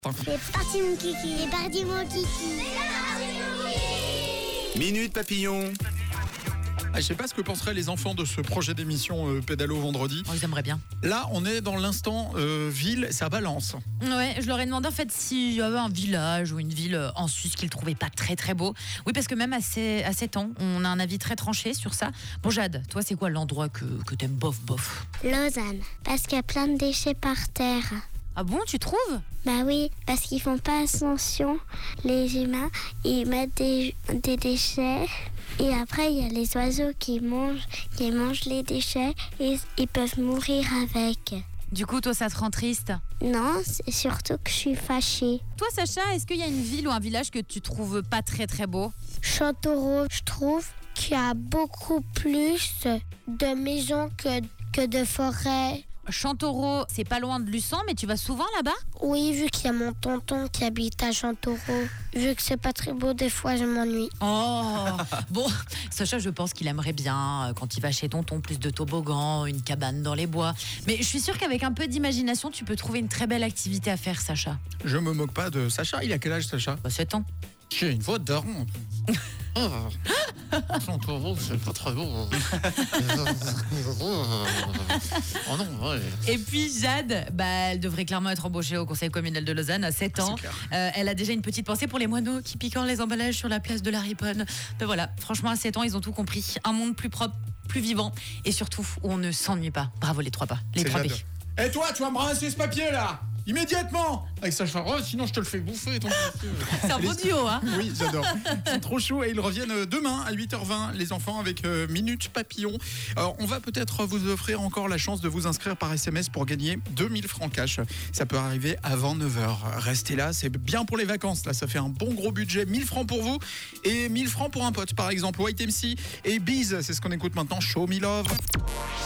C'est parti mon kiki, c'est parti mon kiki. Minute Papillon. Je sais pas ce que penseraient les enfants de ce projet d'émission Pédalo vendredi. Oh, ils aimeraient bien. Là, on est dans l'instant ville, ça balance. Ouais, je leur ai demandé en fait s'il y avait un village ou une ville en Suisse qu'ils trouvaient pas très très beau. Oui, parce que même à 7 ans, on a un avis très tranché sur ça. Bon, Jade, toi, c'est quoi l'endroit que t'aimes bof? Lausanne, parce qu'il y a plein de déchets par terre. Ah bon, tu trouves? Bah oui, parce qu'ils font pas attention, les humains, ils mettent des déchets. Et après, il y a les oiseaux qui mangent les déchets et ils peuvent mourir avec. Du coup, toi, ça te rend triste? Non, c'est surtout que je suis fâchée. Toi, Sacha, est-ce qu'il y a une ville ou un village que tu trouves pas très très beau? Châteauroux, je trouve qu'il y a beaucoup plus de maisons que de forêts. Chantaureau, c'est pas loin de Luçon, mais tu vas souvent là-bas? Oui, vu qu'il y a mon tonton qui habite à Châteauroux. Vu que c'est pas très beau, des fois, je m'ennuie. Oh, bon, Sacha, je pense qu'il aimerait bien, quand il va chez tonton, plus de toboggan, une cabane dans les bois. Mais je suis sûre qu'avec un peu d'imagination, tu peux trouver une très belle activité à faire, Sacha. Je me moque pas de Sacha. Il a quel âge, Sacha? 7 ans. J'ai une voix daron. C'est pas très beau. Oh non, ouais. Et puis Jade, elle devrait clairement être embauchée au conseil communal de Lausanne à 7 ans. Elle a déjà une petite pensée pour les moineaux qui piquent les emballages sur la place de la Riponne. Ben voilà, franchement à 7 ans, ils ont tout compris. Un monde plus propre, plus vivant et surtout où on ne s'ennuie pas. Bravo les 3 pas, les 3 B. Et toi, tu vas me rincer ce papier là immédiatement avec Sacha Rose, sinon je te le fais bouffer. C'est un beau duo, hein? Oui, j'adore. C'est trop chou et ils reviennent demain à 8h20, les enfants, avec Minute Papillon. Alors, on va peut-être vous offrir encore la chance de vous inscrire par SMS pour gagner 2000 francs cash. Ça peut arriver avant 9h. Restez là, c'est bien pour les vacances. Là, ça fait un bon gros budget. 1000 francs pour vous et 1000 francs pour un pote. Par exemple, White MC et Beez, c'est ce qu'on écoute maintenant. Show Me Love.